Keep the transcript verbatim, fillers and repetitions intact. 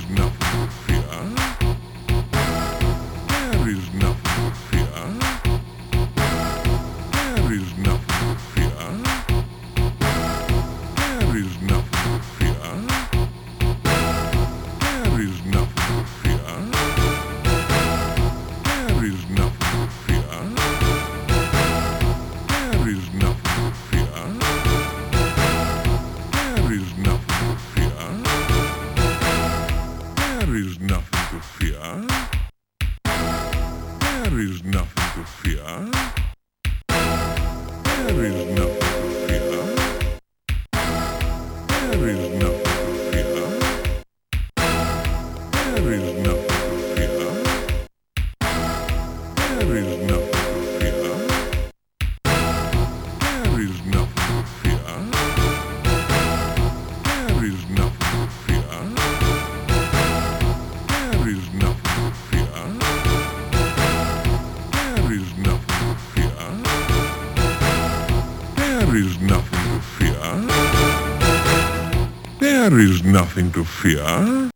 nothing to fear. There is nothing to fear. There is nothing to fear. There is nothing to fear. There is nothing to fear. There is nothing to fear. There is nothing to fear. There is nothing to fear. There is nothing to fear. There is nothing to fear. There is nothing to fear. There is nothing to fear. There is nothing to fear. There is nothing to fear. There is nothing to fear. There is nothing to fear. There is nothing to fear. There is nothing to fear. There is nothing to fear. There is nothing to fear.